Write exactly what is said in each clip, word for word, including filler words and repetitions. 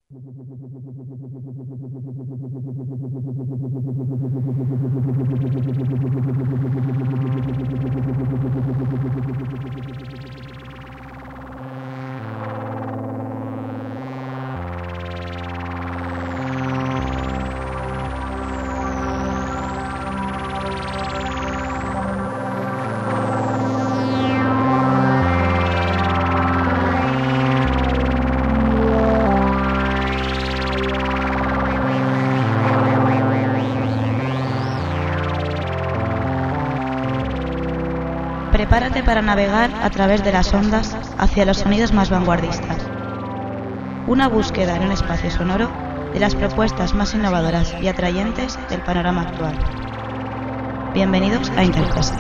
Prepárate para navegar a través de las ondas hacia los sonidos más vanguardistas. Una búsqueda en un espacio sonoro de las propuestas más innovadoras y atrayentes del panorama actual. Bienvenidos a Interfase.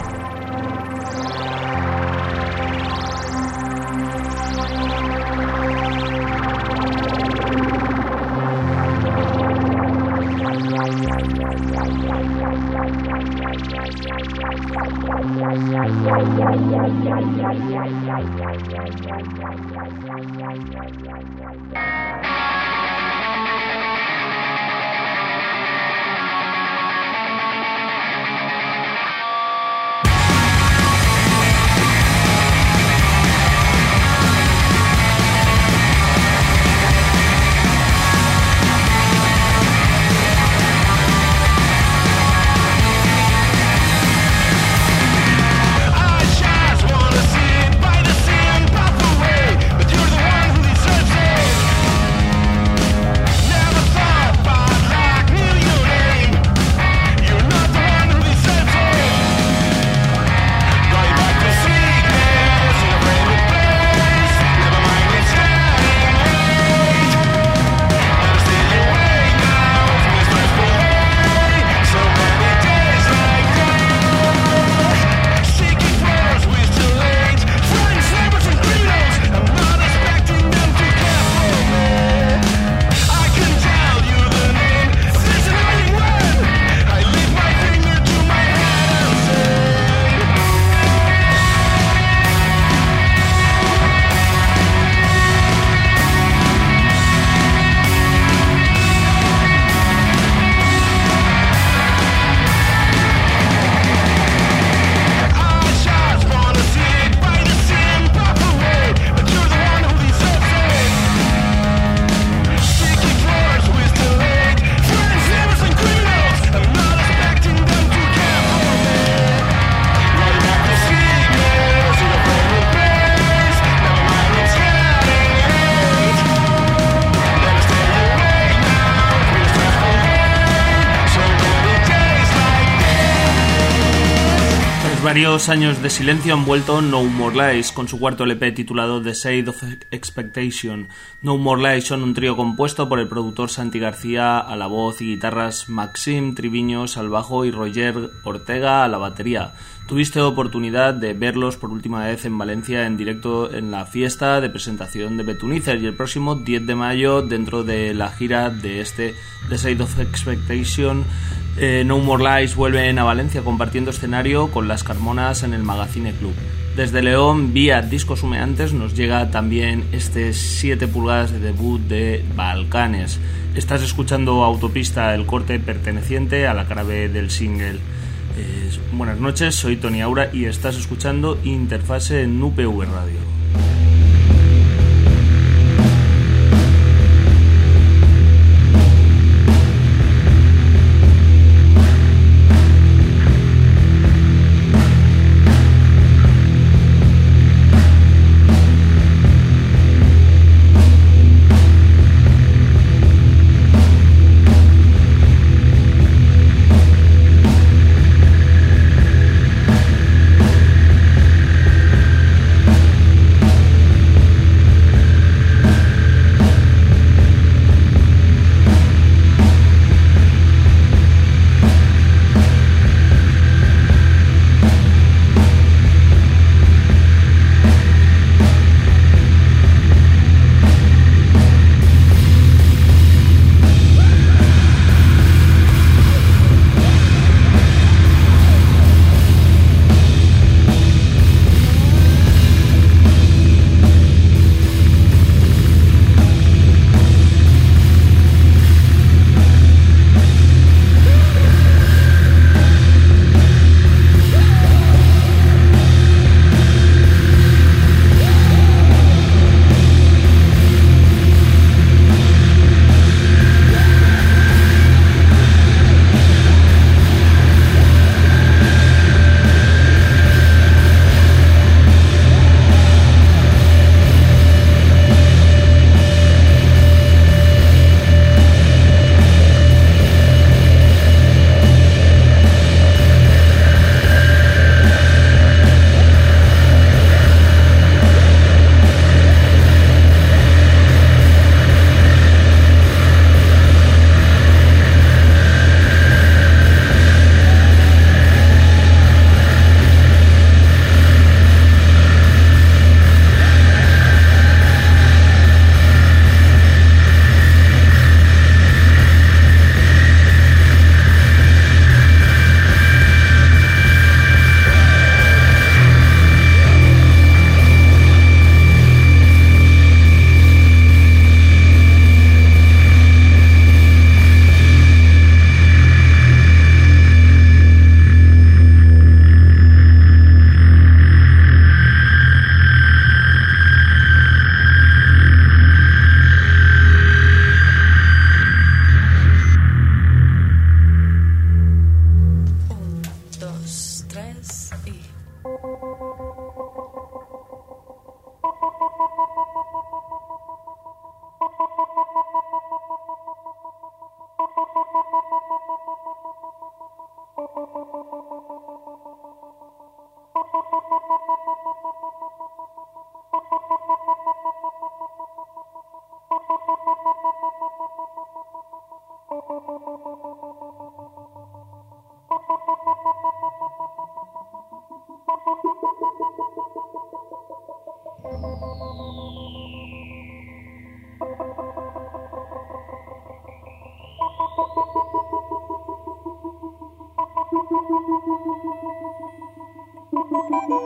Varios años de silencio han vuelto No More Lies con su cuarto L P titulado The Shade of Expectation. No More Lies son un trío compuesto por el productor Santi García a la voz y guitarras, Maxim Triviños al bajo y Roger Ortega a la batería. Tuviste oportunidad de verlos por última vez en Valencia en directo en la fiesta de presentación de Betunizer y el próximo diez de mayo dentro de la gira de este The Shade of Expectation. Eh, No More Lies vuelven a Valencia compartiendo escenario con Las Carmonas en el Magazine Club. Desde León, vía Discos Humeantes, nos llega también este siete pulgadas de debut de Balcanes. Estás escuchando Autopista, el corte perteneciente a la cara B del single. Eh, buenas noches, soy Tony Aura y estás escuchando Interfase en U P V Radio.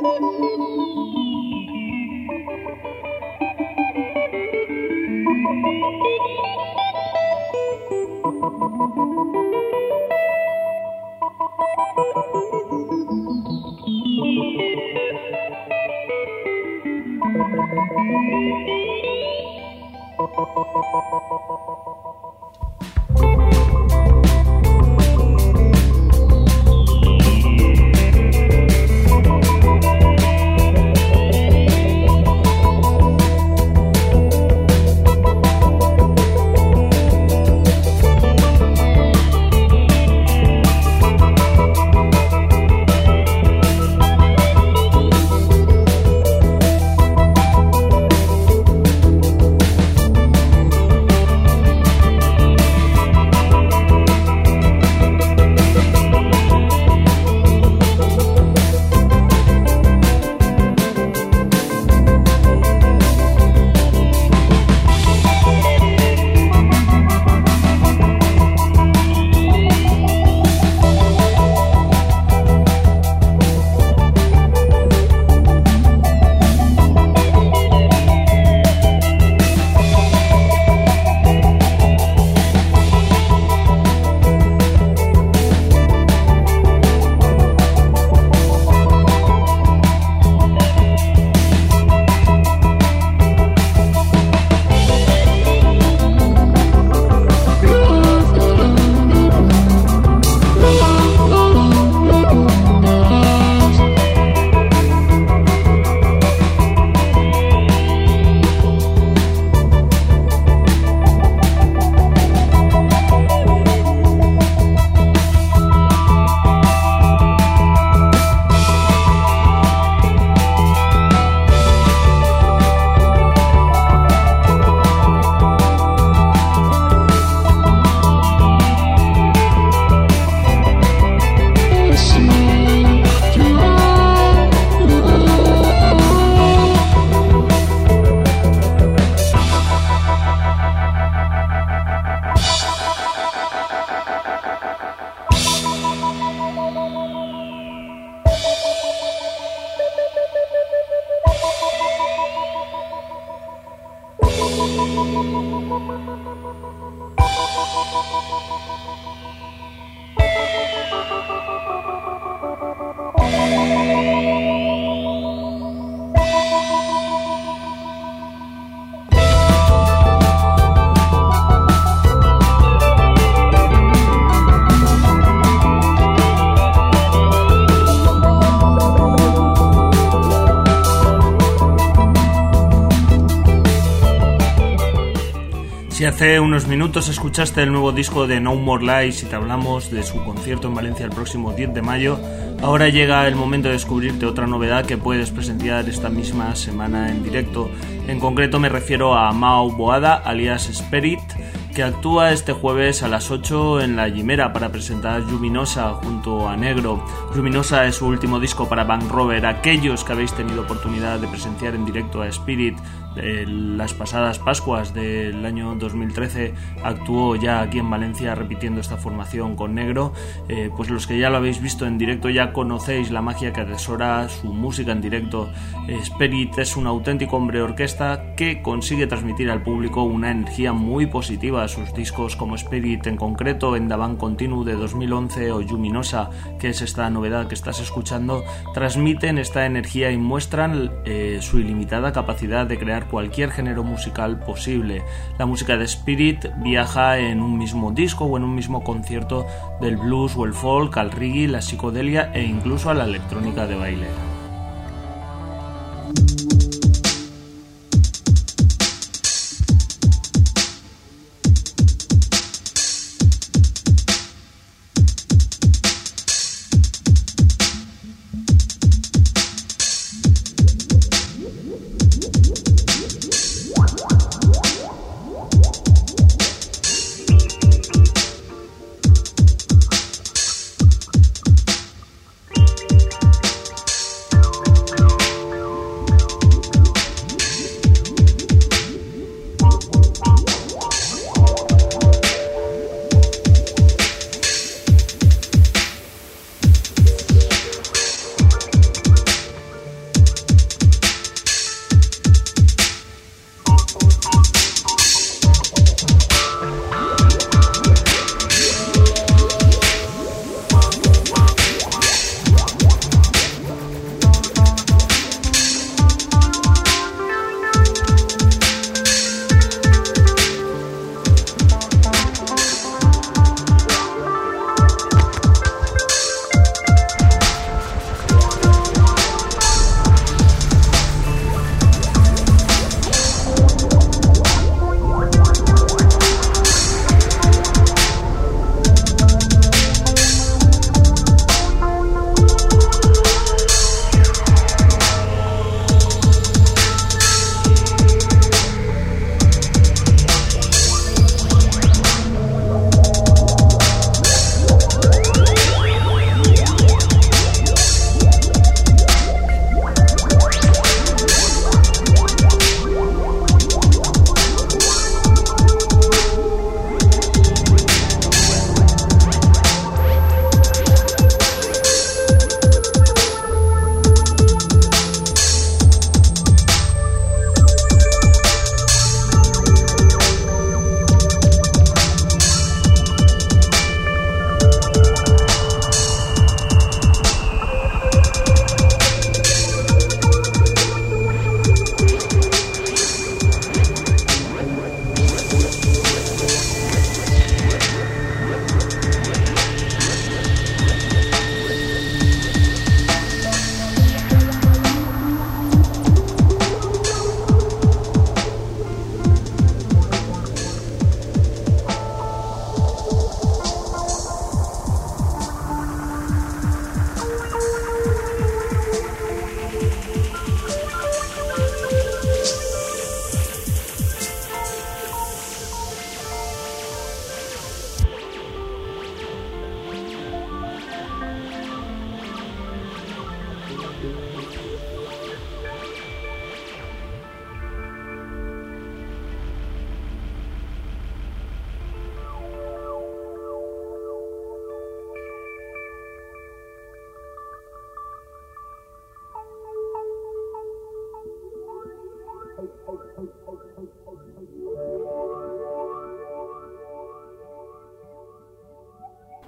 Si hace unos minutos escuchaste el nuevo disco de No More Lies y te hablamos de su concierto en Valencia el próximo diez de mayo, ahora llega el momento de descubrirte otra novedad que puedes presenciar esta misma semana en directo. En concreto me refiero a Mao Boada, alias Spirit, que actúa este jueves a las ocho en La Jimera para presentar Luminosa junto a Negro. Luminosa es su último disco para Bank Rover. Aquellos que habéis tenido oportunidad de presenciar en directo a Spirit de las pasadas Pascuas del año dos mil trece, actuó ya aquí en Valencia repitiendo esta formación con Negro. Eh, pues los que ya lo habéis visto en directo ya conocéis la magia que atesora su música en directo. eh, Spirit es un auténtico hombre orquesta que consigue transmitir al público una energía muy positiva. Sus discos como Spirit, en concreto en Davant Continu de dos mil once o Luminosa, que es esta novedad que estás escuchando, transmiten esta energía y muestran eh, su ilimitada capacidad de crear cualquier género musical posible. La música de Spirit viaja en un mismo disco o en un mismo concierto del blues o el folk al reggae, la psicodelia e incluso a la electrónica de baile.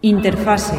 Interfase.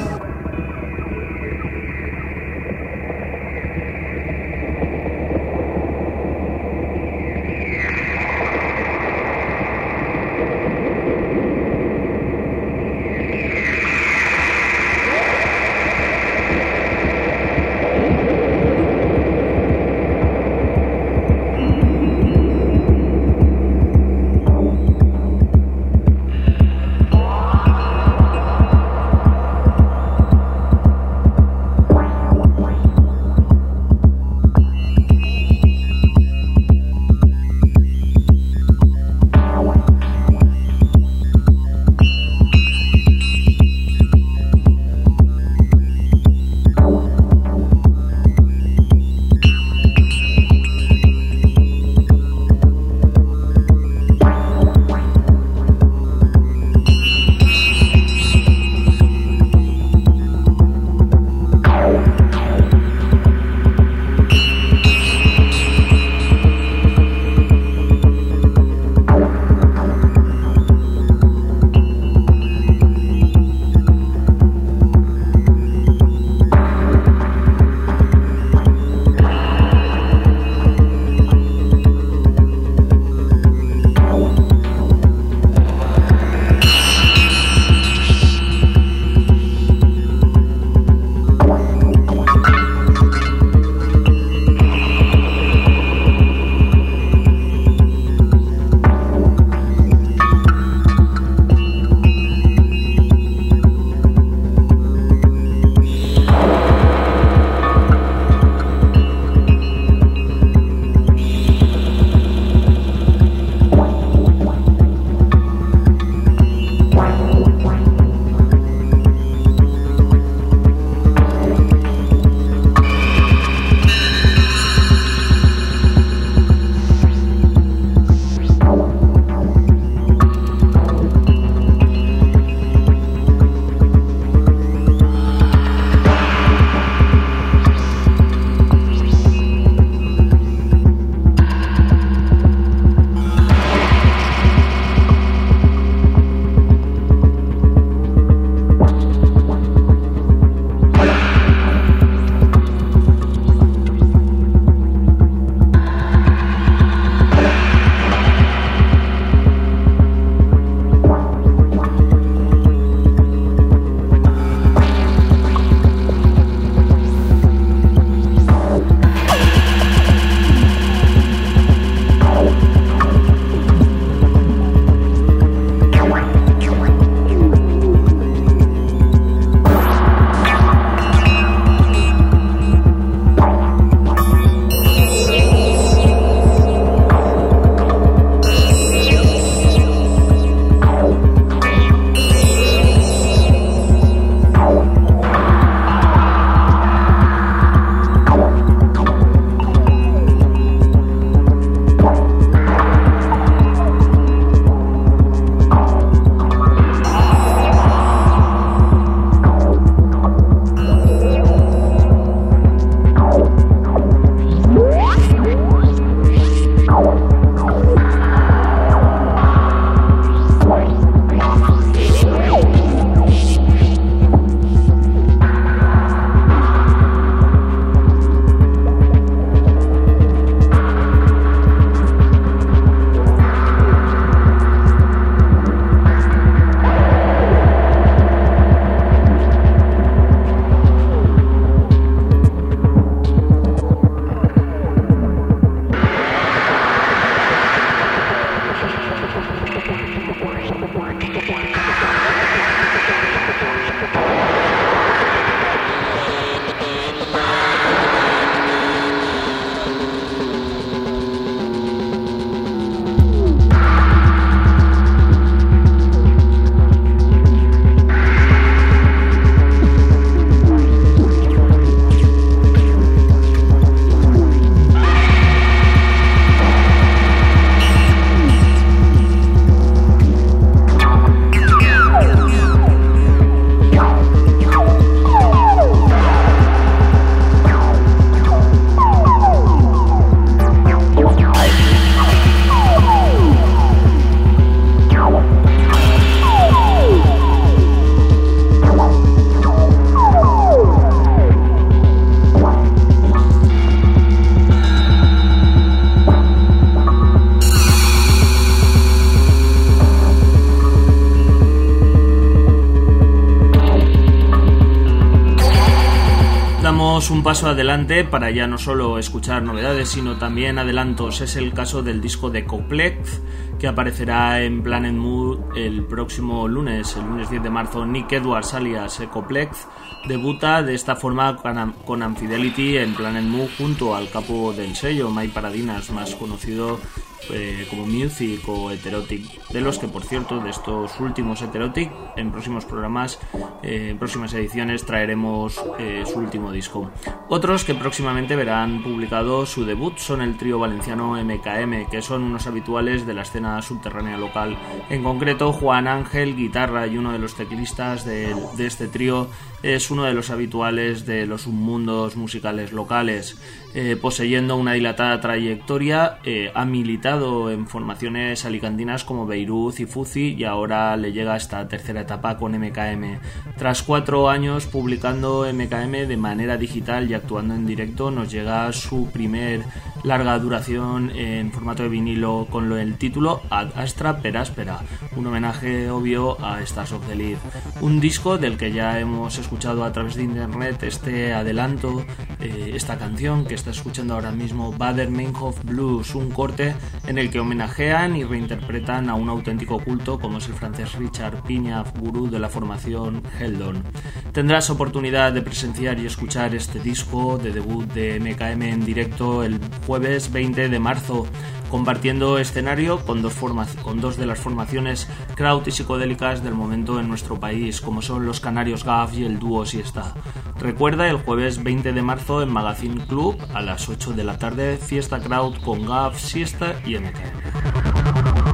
Damos un paso adelante para ya no solo escuchar novedades, sino también adelantos. Es el caso del disco de Coplex, que aparecerá en Planet Mood el próximo lunes, el lunes diez de marzo. Nick Edwards, alias Coplex, debuta de esta forma con Unfidelity en Planet Mood junto al capo del sello, Mike Paradinas, más conocido Eh, como Music o Heterotic, de los que, por cierto, de estos últimos Heterotic, en próximos programas, eh, en próximas ediciones traeremos eh, su último disco. Otros que próximamente verán publicado su debut son el trío valenciano M K M, que son unos habituales de la escena subterránea local. En concreto, Juan Ángel, guitarra y uno de los teclistas de, de este trío, es uno de los habituales de los submundos musicales locales. Eh, poseyendo una dilatada trayectoria, eh, ha militado en formaciones alicantinas como Beirut y Fuzi, y ahora le llega esta tercera etapa con M K M. Tras cuatro años publicando M K M de manera digital y actuando en directo, nos llega su primer larga duración en formato de vinilo con el título Ad Astra per Aspera, un homenaje obvio a Stars of the Leaf, un disco del que ya hemos escuchado a través de internet este adelanto, eh, esta canción que está escuchando ahora mismo, Bader Meinhof Blues, un corte en el que homenajean y reinterpretan a un auténtico culto como es el francés Richard Piña, gurú de la formación Heldon. Tendrás oportunidad de presenciar y escuchar este disco de debut de M K M en directo el jueves veinte de marzo, compartiendo escenario con dos, forma- con dos de las formaciones kraut y psicodélicas del momento en nuestro país, como son los canarios Gaff y el dúo Siesta. Recuerda, el jueves veinte de marzo en Magazine Club a las ocho de la tarde, fiesta kraut con Gaff, Siesta y M K M.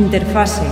Interfase.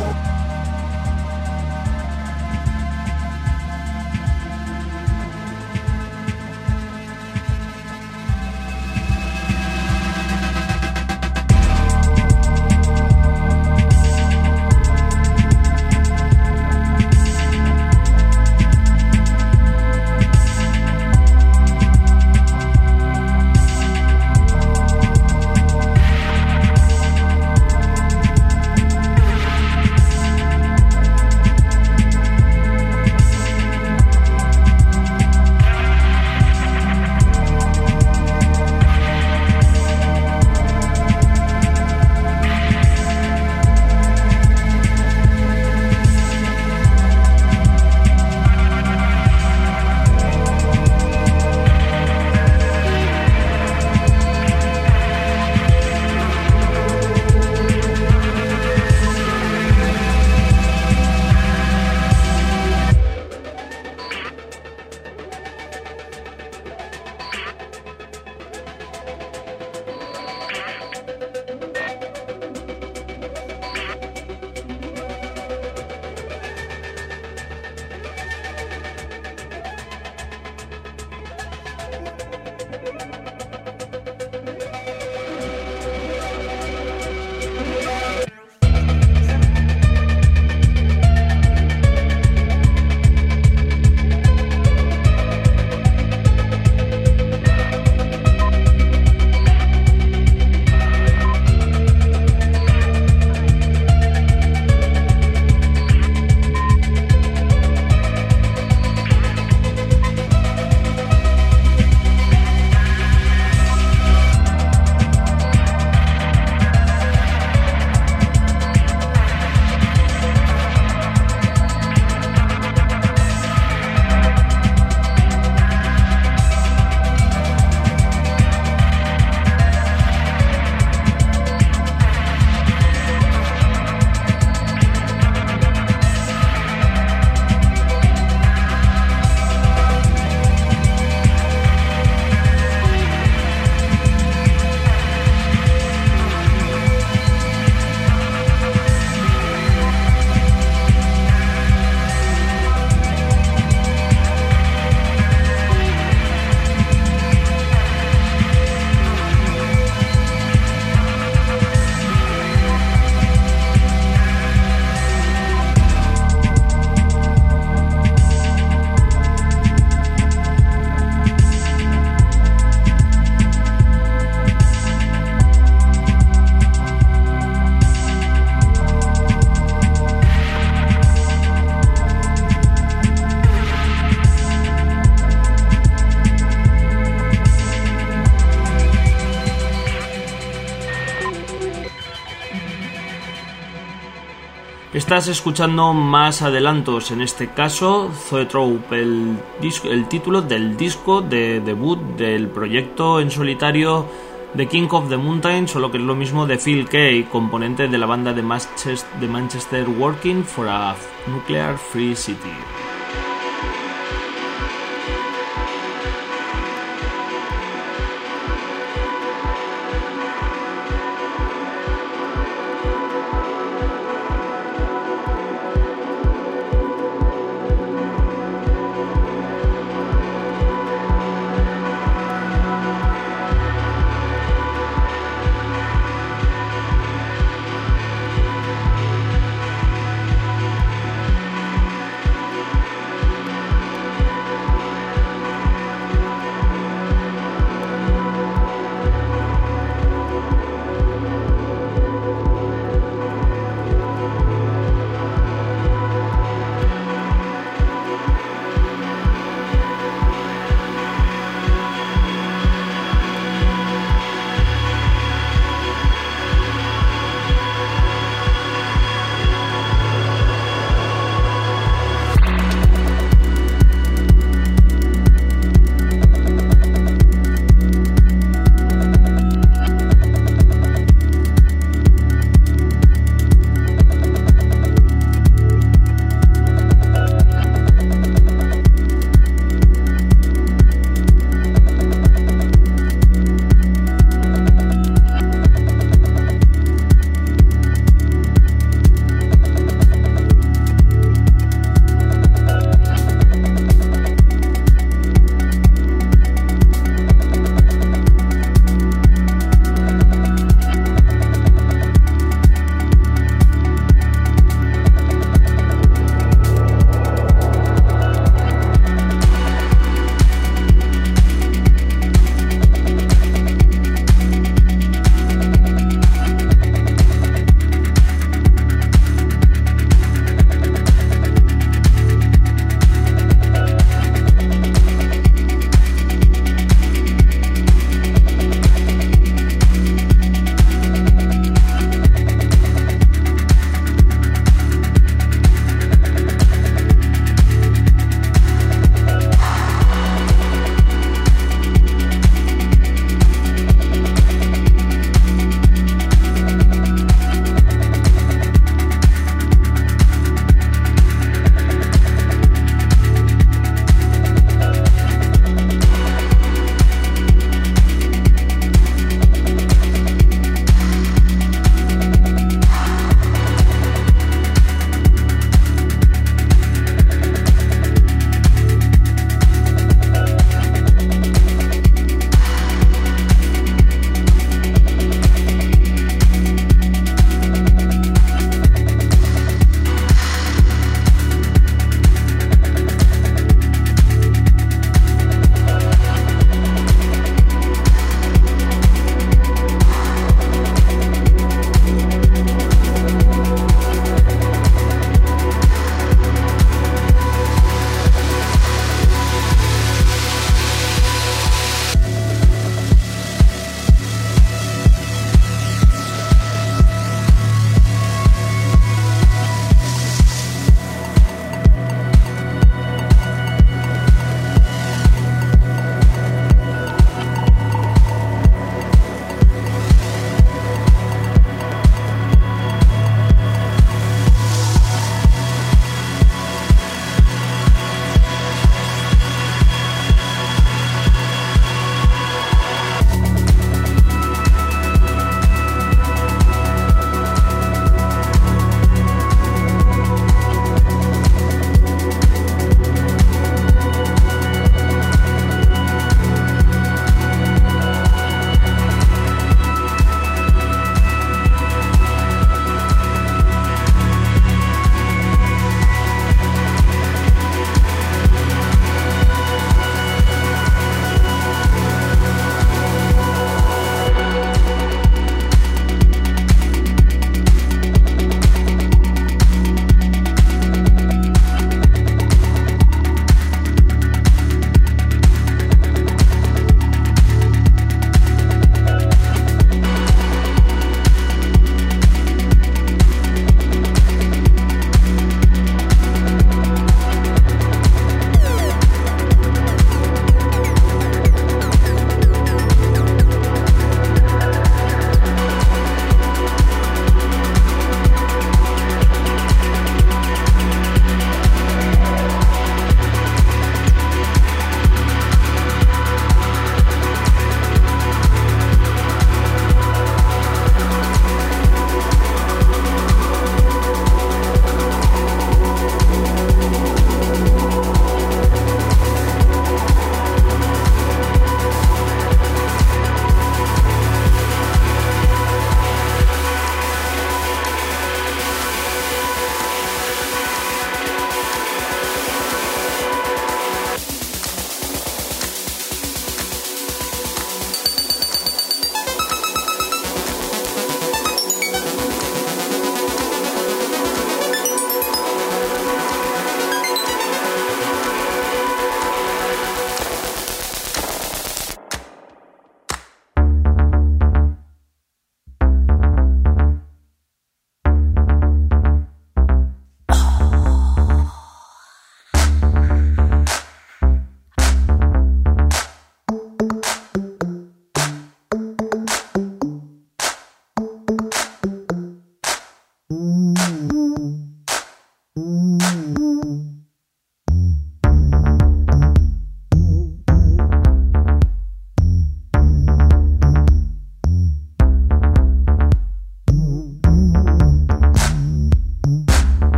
Estás escuchando más adelantos, en este caso Zoetrope, el, disco, el título del disco de debut del proyecto en solitario The King of the Mountain, solo que es lo mismo de Phil Kay, componente de la banda de Manchester, de Manchester Working for a Nuclear Free City.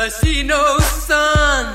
I see no sun.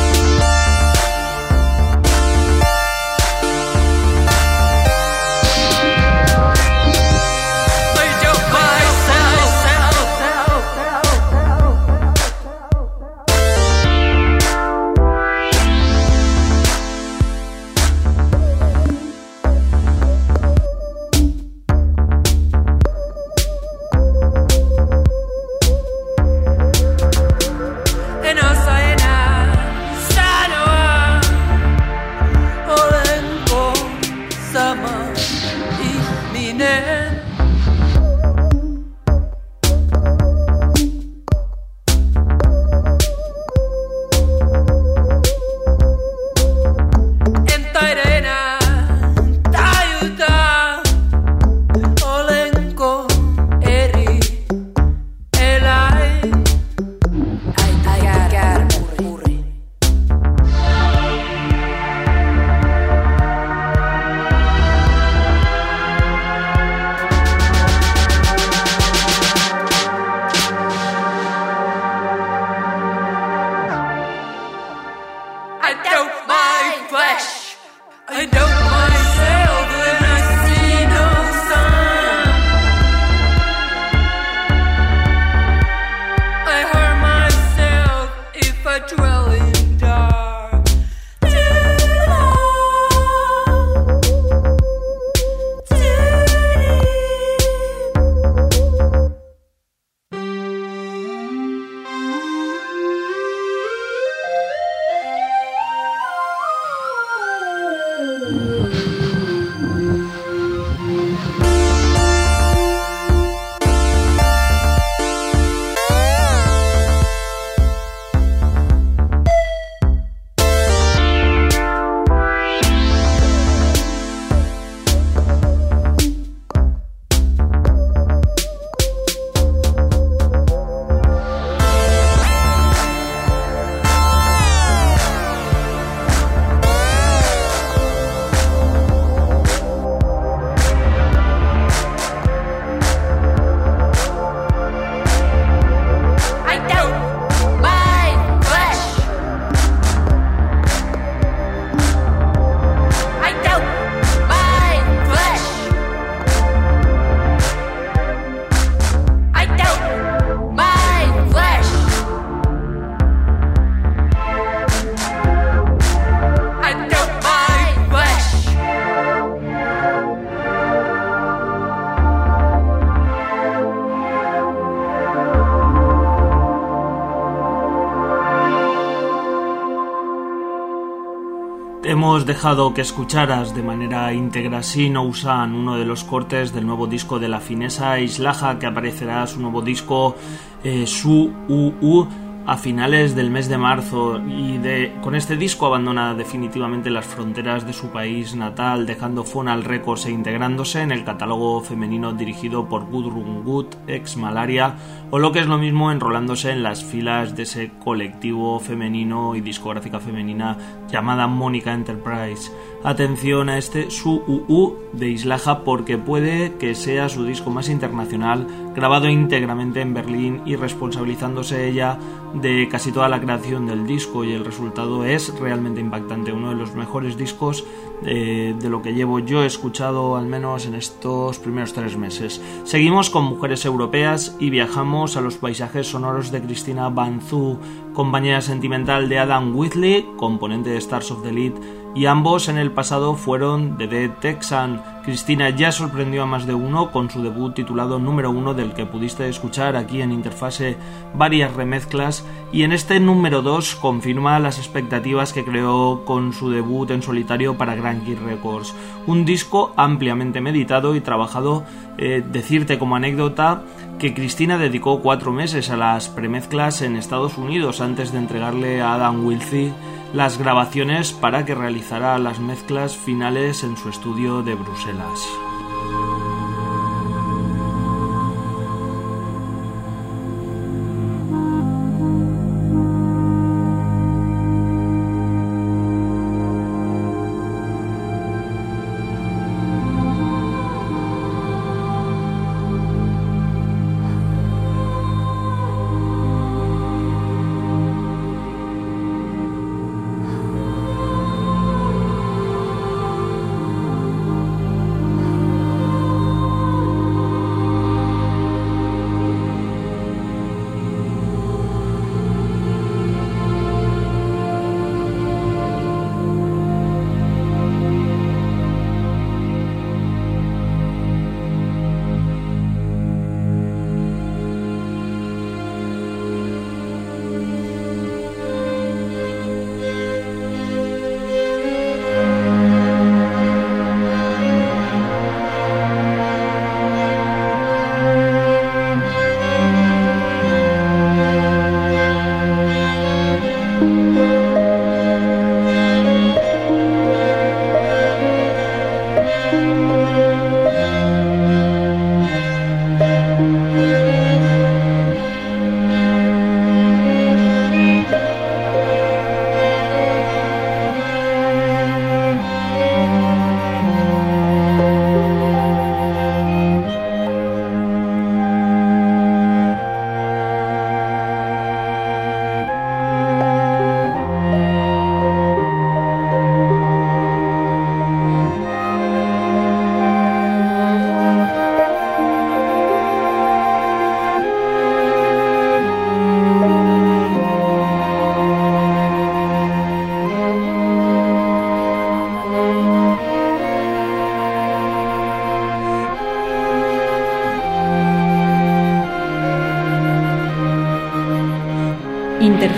Hemos dejado que escucharas de manera íntegra Si No Sun, uno de los cortes del nuevo disco de la finesa Islaja, que aparecerá su nuevo disco eh, Su U U a finales del mes de marzo, y de, con este disco abandona definitivamente las fronteras de su país natal, dejando Fonal Records e integrándose en el catálogo femenino dirigido por Gudrun Gut, ex Malaria, o lo que es lo mismo, enrolándose en las filas de ese colectivo femenino y discográfica femenina llamada Mónica Enterprise. Atención a este Su U U de Islaja, porque puede que sea su disco más internacional, grabado íntegramente en Berlín y responsabilizándose ella de casi toda la creación del disco, y el resultado es realmente impactante, uno de los mejores discos eh, de lo que llevo yo escuchado al menos en estos primeros tres meses. Seguimos con mujeres europeas y viajamos a los paisajes sonoros de Christina Van Zyl, compañera sentimental de Adam Whitley, componente de Stars of the Lead, y ambos en el pasado fueron The Dead Texan. Christina ya sorprendió a más de uno con su debut titulado Número uno, del que pudiste escuchar aquí en Interfase varias remezclas, y en este número dos confirma las expectativas que creó con su debut en solitario para Grand Key Records. Un disco ampliamente meditado y trabajado. Eh, decirte como anécdota que Christina dedicó cuatro meses a las premezclas en Estados Unidos antes de entregarle a Adam Whitley las grabaciones para que realizara las mezclas finales en su estudio de Bruselas.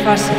fase.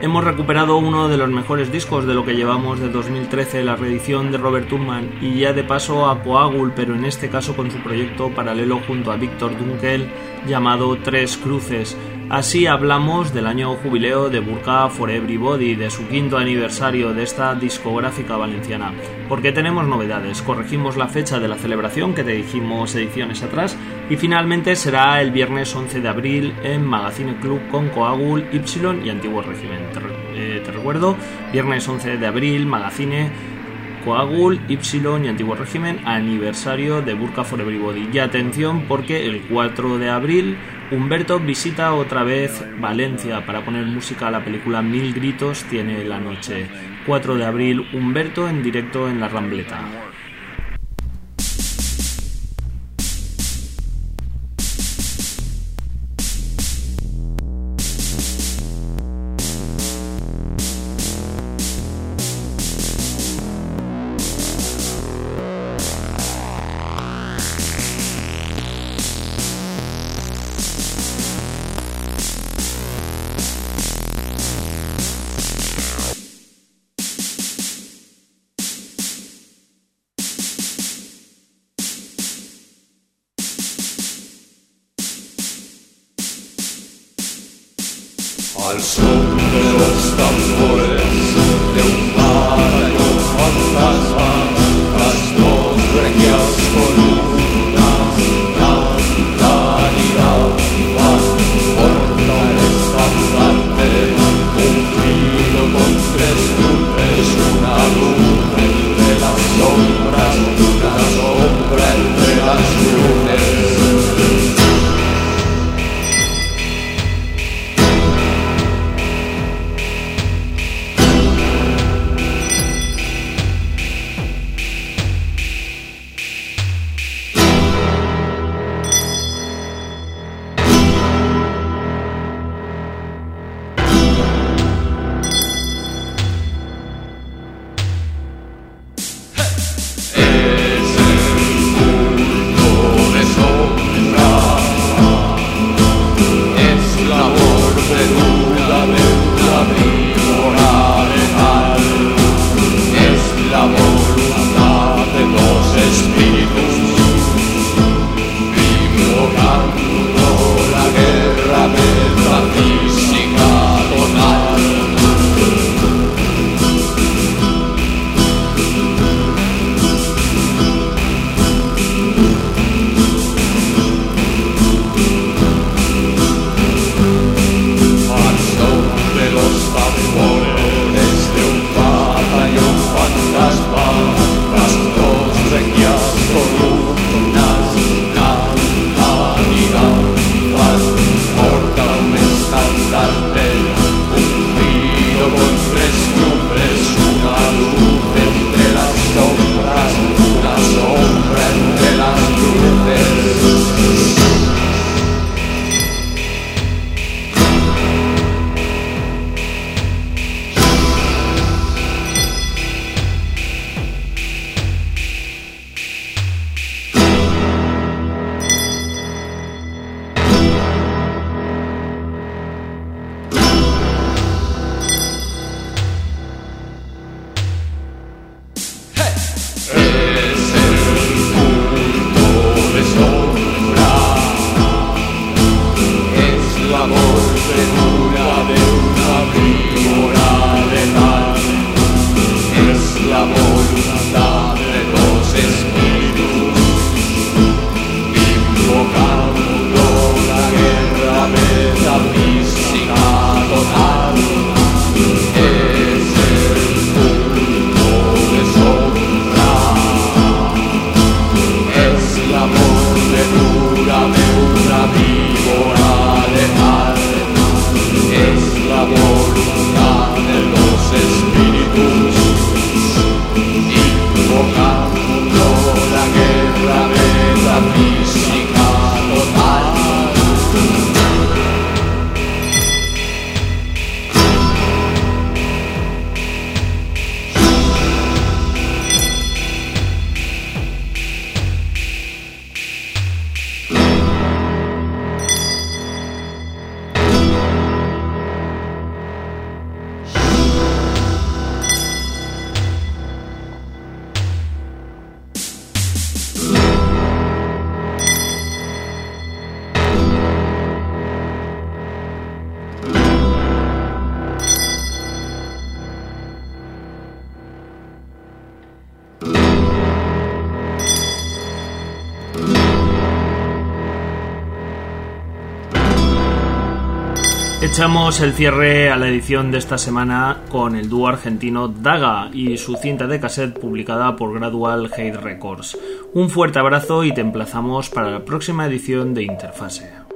hemos recuperado uno de los mejores discos de lo que llevamos de dos mil trece, la reedición de Robert Turman, y ya de paso a Coagul, pero en este caso con su proyecto paralelo junto a Víctor Dunkel llamado Tres Cruces. Así hablamos del año jubileo de Burka for Everybody, de su quinto aniversario de esta discográfica valenciana. Porque tenemos novedades, corregimos la fecha de la celebración que te dijimos ediciones atrás y finalmente será el viernes once de abril en Magazine Club con Coagul, Y y Antiguo Régimen. Te, eh, te recuerdo, viernes once de abril, Magazine, Coagul, Y y Antiguo Régimen, aniversario de Burka for Everybody. Y atención porque el cuatro de abril Humberto visita otra vez Valencia para poner música a la película Mil Gritos tiene la noche. cuatro de abril, Humberto en directo en La Rambleta. Al son de los tambores de un barco fantasma, las dos regias columnas cantan y danzan, fortaleza andante, un filo con tres luces, una luz entre las sombras, una sombra entre las luces. Echamos el cierre a la edición de esta semana con el dúo argentino Daga y su cinta de cassette publicada por Gradual Hate Records. Un fuerte abrazo y te emplazamos para la próxima edición de Interfase.